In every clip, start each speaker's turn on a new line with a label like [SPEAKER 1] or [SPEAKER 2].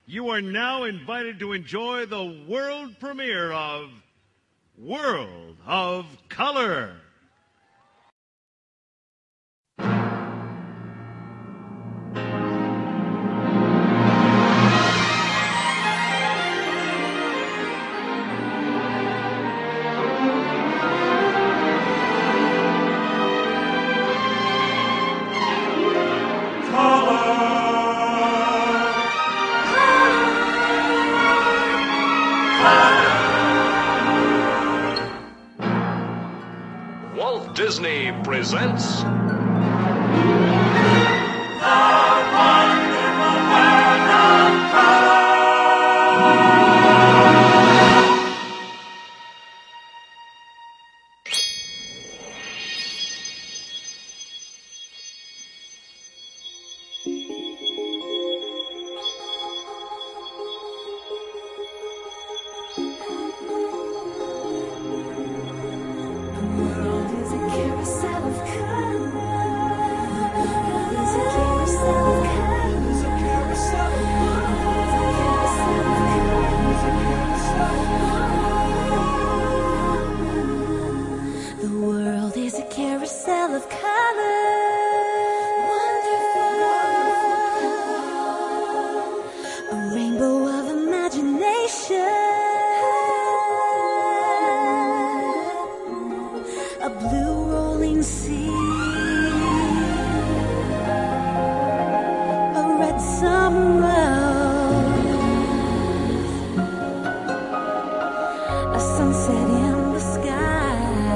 [SPEAKER 1] You are now invited to enjoy the world premiere of World of Color.
[SPEAKER 2] Walt Disney presents
[SPEAKER 3] carousel of color. Wonderful. A rainbow of imagination. A blue rolling sea. A red summer rose. A sunset in the sky.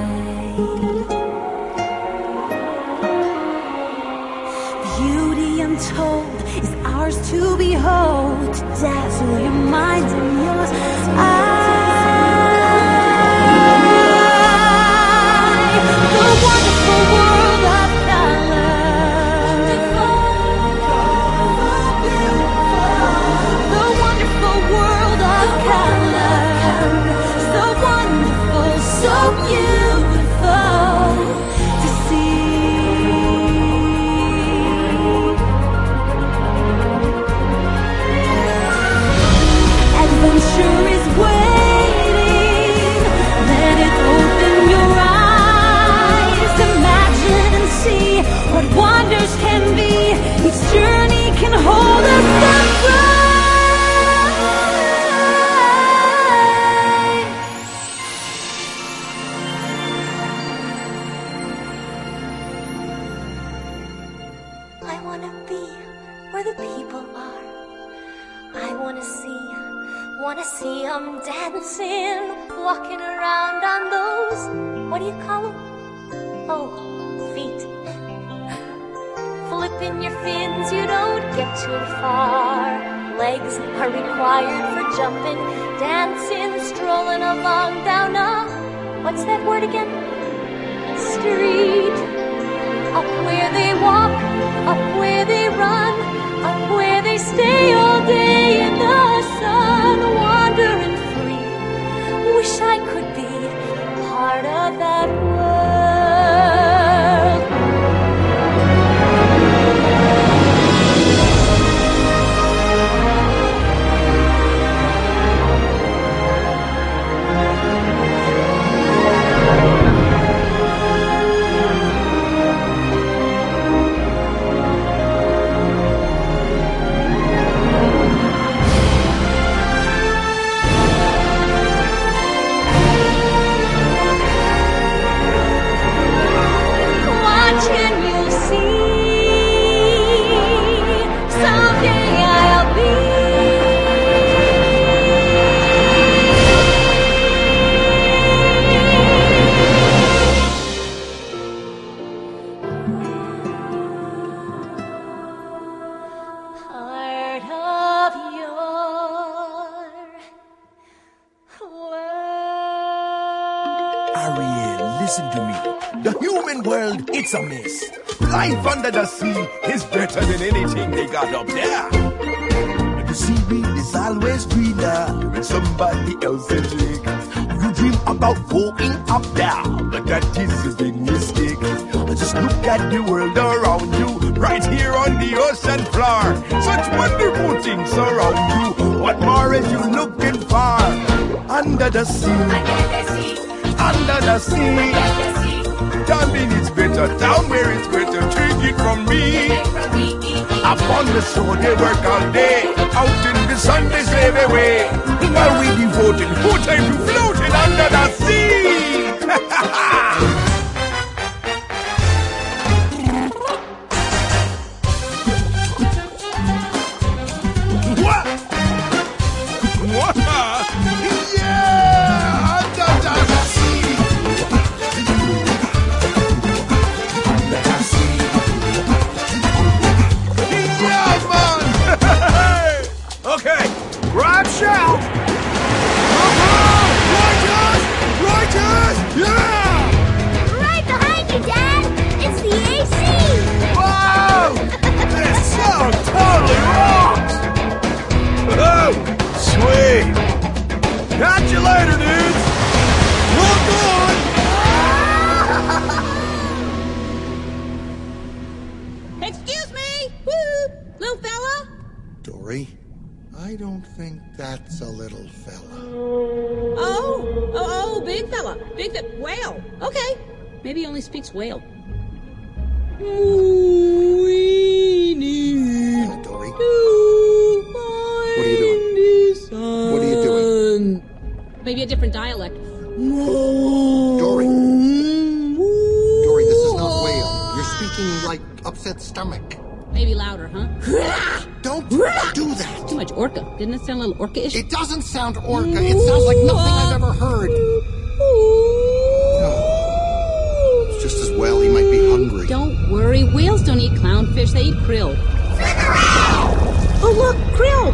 [SPEAKER 3] Beauty untold is ours to behold, to dazzle your mind and yours. The wonderful world of color. The wonderful world of color. So wonderful, so beautiful to see. Adventure is waiting. Let it open your eyes. Imagine and see what wonders can be. Each journey can hold a surprise. I want to be where the people are. I wanna see 'em dancing, walking around on those, what do you call 'em? Oh, feet. Flipping your fins, you don't get too far. Legs are required for jumping, dancing, strolling along down a, what's that word again? Street. Up where they walk, up where they run, up where they stay all day in the sun, wandering free. Wish I could be part of that world. What can you see? Someday I'll be part of your world.
[SPEAKER 4] Ariel, listen to me. The human world, it's a mess. Life under the sea is better than anything they got up there. The seaweed is always greener when somebody else is digging. You dream about going up there, but that is a big mistake. Just look at the world around you, right here on the ocean floor. Such wonderful things around you. far as you're looking for. Under the sea, under the sea. Down mean it's better, down where it's better. Take it from me. Up on the shore they work all day. Out in the sun they slave away. While we devoting full time to floating under the sea.
[SPEAKER 1] Catch you later, dudes! Rock on!
[SPEAKER 5] Excuse me! Woo! Little fella?
[SPEAKER 6] Dory, I don't think that's a little fella.
[SPEAKER 5] Oh, big fella. Whale. Okay. Maybe he only speaks whale.
[SPEAKER 6] Dory. What are you doing? What are you doing?
[SPEAKER 5] Maybe a different dialect.
[SPEAKER 6] Dory, this is not whale. You're speaking like upset stomach.
[SPEAKER 5] Maybe louder, huh?
[SPEAKER 6] Don't do that.
[SPEAKER 5] Too much orca. Didn't it sound a little orca-ish?
[SPEAKER 6] It doesn't sound orca. It sounds like nothing I've ever heard. It's just as well he might be hungry.
[SPEAKER 5] Don't worry. Whales don't eat clownfish. They eat krill. Oh, look! Krill!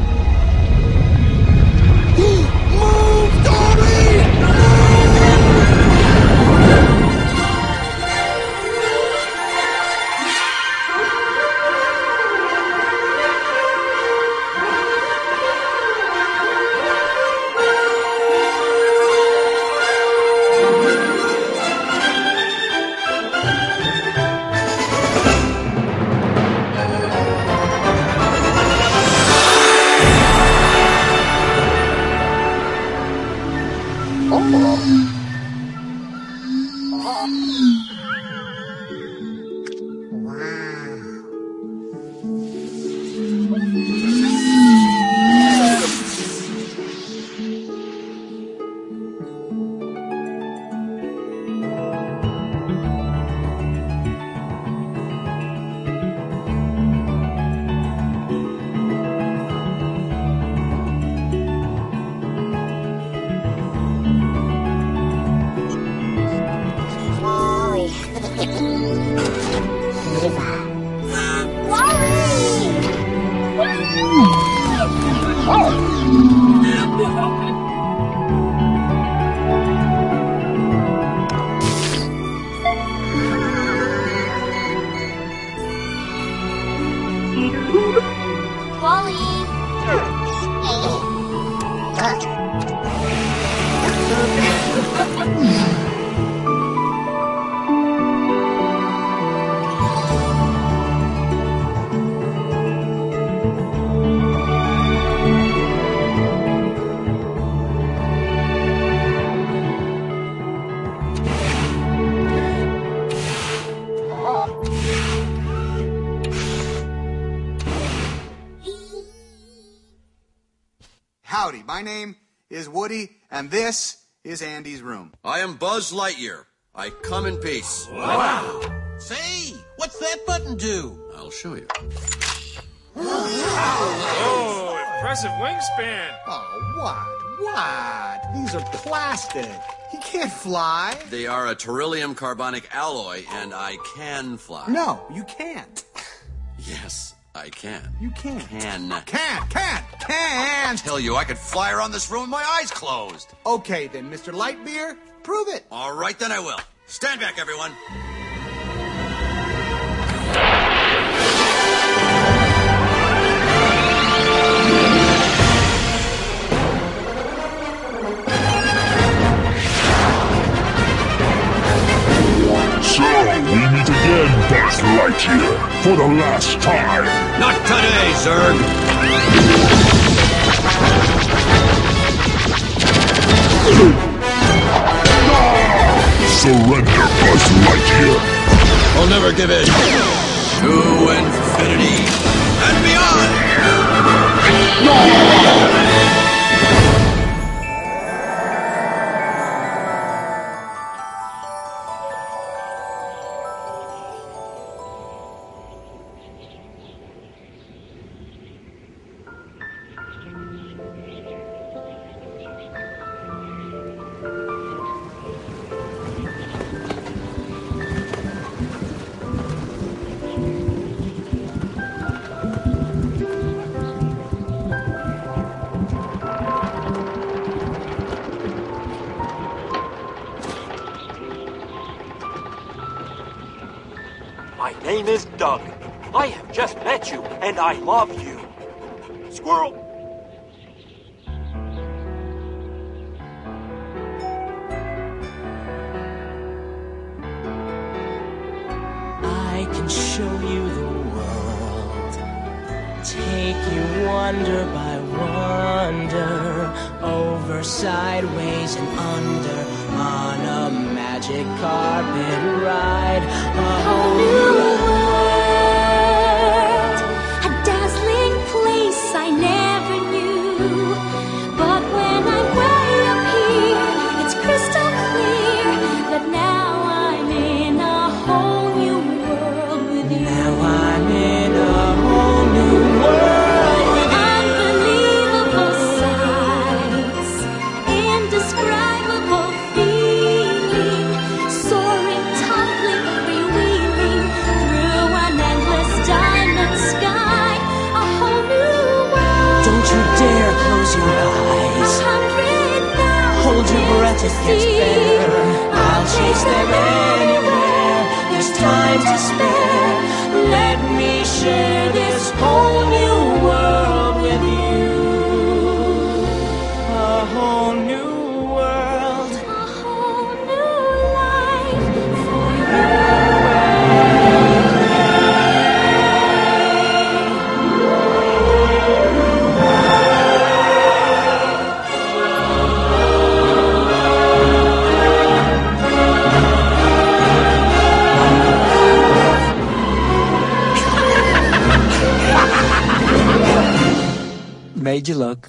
[SPEAKER 6] Move, Dory!
[SPEAKER 7] Howdy, my name is Woody, and this is Andy's room.
[SPEAKER 8] I am Buzz Lightyear. I come in peace.
[SPEAKER 9] Wow. Say, what's that button do?
[SPEAKER 8] I'll show you.
[SPEAKER 10] Oh, impressive wingspan.
[SPEAKER 7] Oh, what? These are plastic. He can't fly.
[SPEAKER 8] They are a beryllium carbonic alloy, and I can fly.
[SPEAKER 7] No, you can't.
[SPEAKER 8] Yes, I can.
[SPEAKER 7] You can't.
[SPEAKER 8] Can.
[SPEAKER 7] Can't.
[SPEAKER 8] Tell you, I could fly around this room with my eyes closed.
[SPEAKER 7] Okay, then, Mr. Lightbeer, prove it.
[SPEAKER 8] All right, then I will. Stand back, everyone.
[SPEAKER 11] So, we meet again, Buzz Lightyear, for the last time.
[SPEAKER 8] Not today, Zurg.
[SPEAKER 11] surrender, Buzz Lightyear.
[SPEAKER 8] I'll never give in. To infinity and beyond.
[SPEAKER 12] My name is Doug. I have just met you, and I love you. Squirrel!
[SPEAKER 13] I can show you the world, take you wonder by wonder, over, sideways, and under, on a magic carpet ride, a whole new world,
[SPEAKER 3] a dazzling place I never knew. But when I'm way up here, it's crystal clear that now I'm in a whole new world with you.
[SPEAKER 13] Now I'm in a whole new world with you.
[SPEAKER 3] Unbelievable sights, indescribable feeling, soaring, tumbling, freewheeling through an endless diamond sky. A whole new world.
[SPEAKER 13] Don't you dare close your eyes.
[SPEAKER 3] 100,000
[SPEAKER 13] Hold your breath, it gets better. I'll chase them anywhere. There's time to spare. Let me share this whole new world with you. A whole new world.
[SPEAKER 3] A whole new life for you.
[SPEAKER 13] Made you look.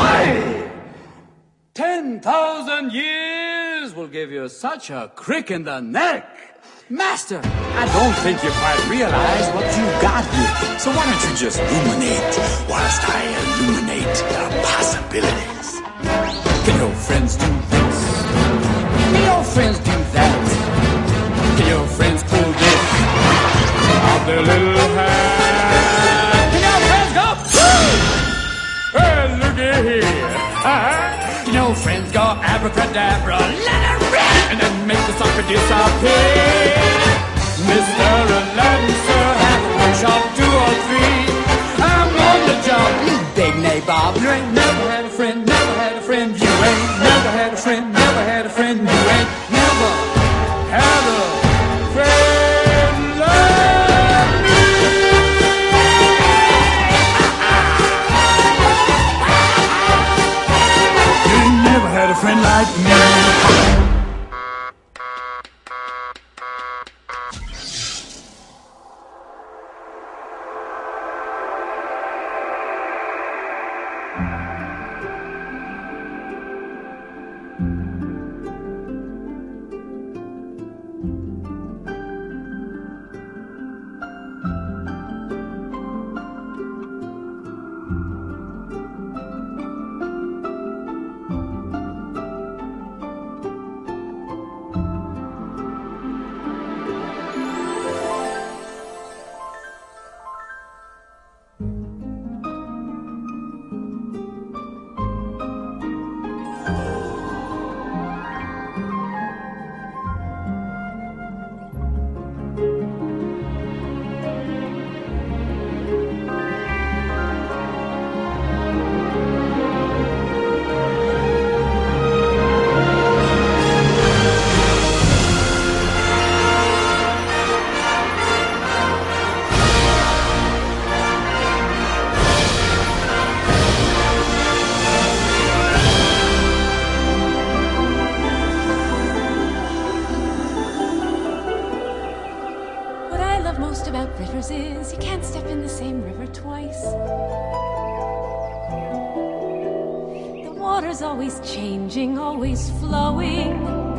[SPEAKER 14] 10,000 years will give you such a crick in the neck. Master, I don't think you quite realize what you've got here.
[SPEAKER 4] So why don't you just ruminate whilst I illuminate the possibilities?
[SPEAKER 14] Can your friends do this? Can your friends do that? Can your friends pull this out their little hat? Can your friends go, woo! Well, looky here. Can your friends go abracadabra, let it rip, and then make the sucker disappear? Mr. Aladdin, sir, have a workshop 2 or 3. I'm on the job, you big nabob. You ain't never had a friend, never had a friend. You ain't never had a friend, never had a friend. You ain't never had a friend like me. You ain't never had a friend like me.
[SPEAKER 13] water's always changing, always flowing.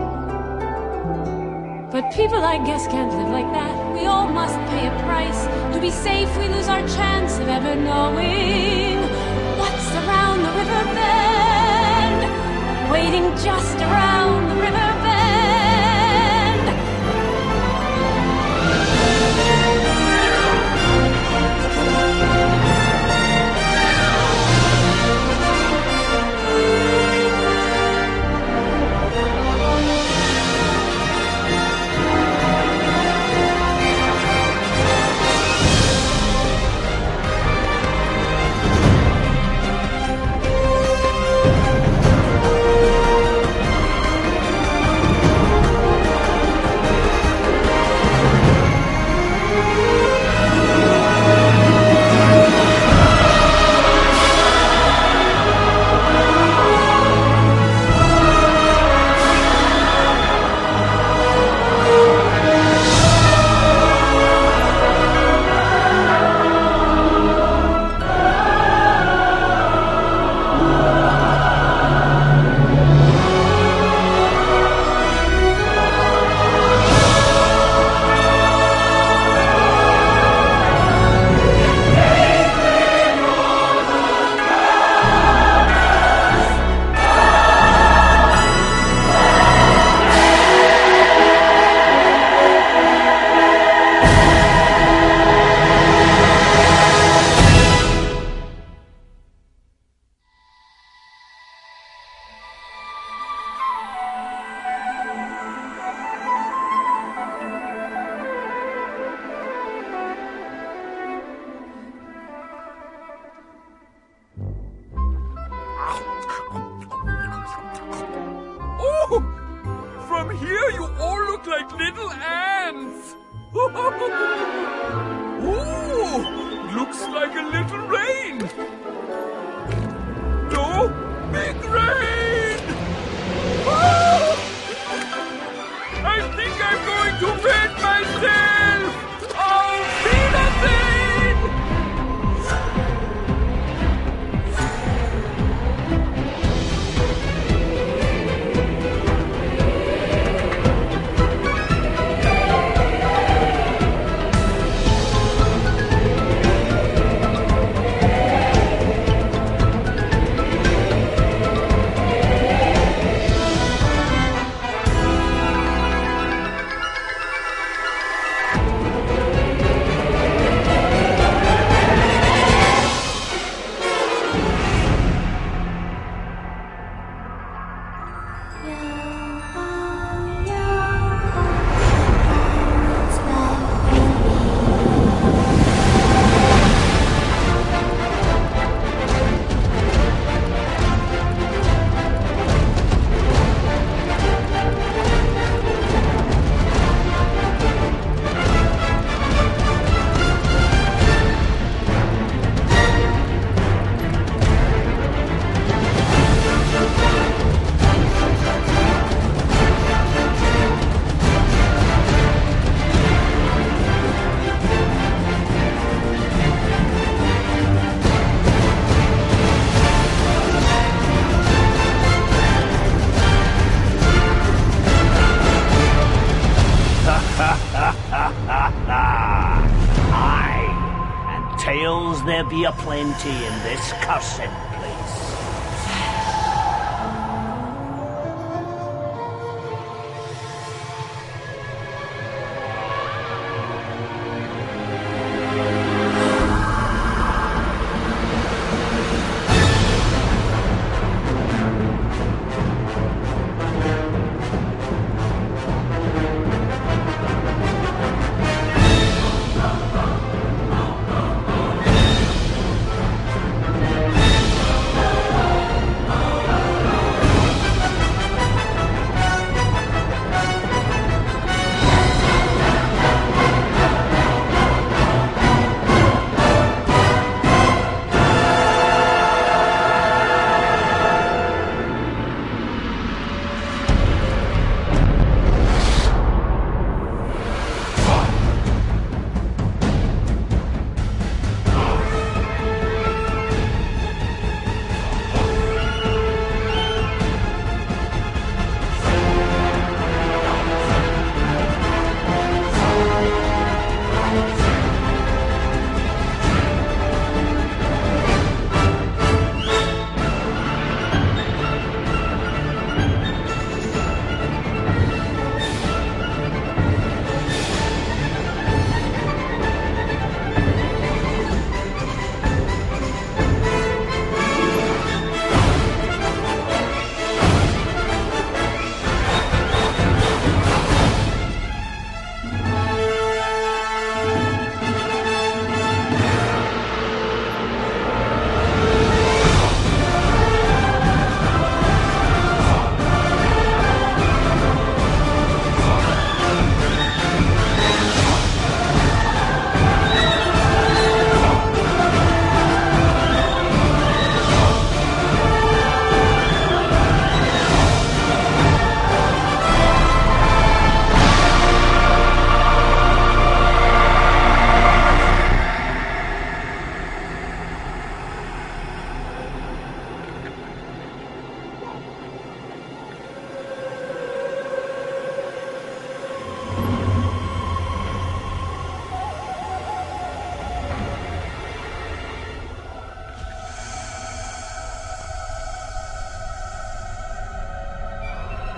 [SPEAKER 13] But people, I guess, can't live like that. We all must pay a price. To be safe, we lose our chance of ever knowing what's around the river bend, waiting just around the river bend.
[SPEAKER 14] From here, you all look like little ants. Ooh, looks like a little rain. No, big rain. Oh, I think I'm going to wet myself. I'll be nothing.
[SPEAKER 15] Tales there be aplenty in this cursed place.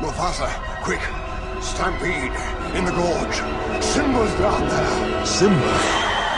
[SPEAKER 4] Mufasa, quick! Stampede in the gorge. Simba's down there.
[SPEAKER 11] Simba?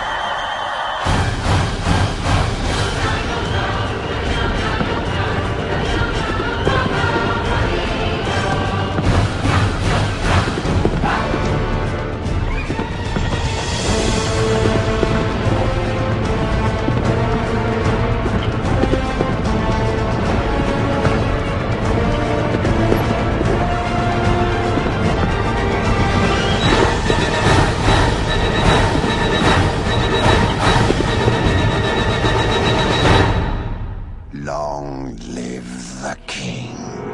[SPEAKER 4] Long live the king.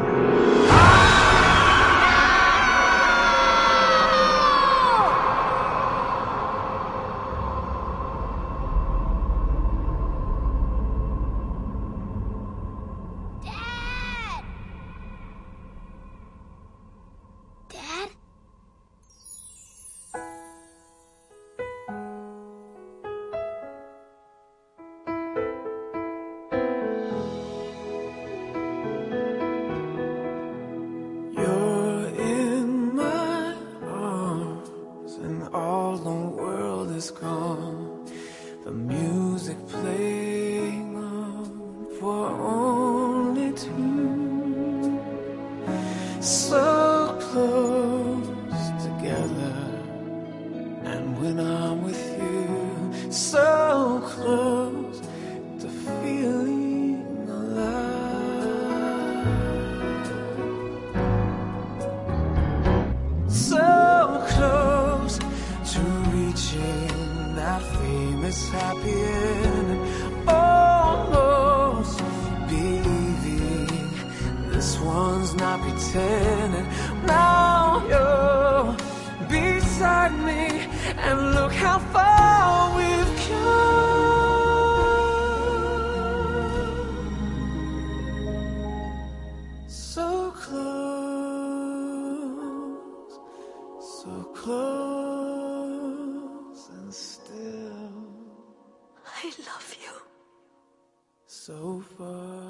[SPEAKER 13] All the world is gone, the music playing on for only two, so close together. And when I'm with you, so close to feeling alive, so close to reaching that famous happy ending, almost believing this one's not pretending. Now you're beside me, and look how far we've come. So close, so close, and still
[SPEAKER 3] I love you.
[SPEAKER 13] so far.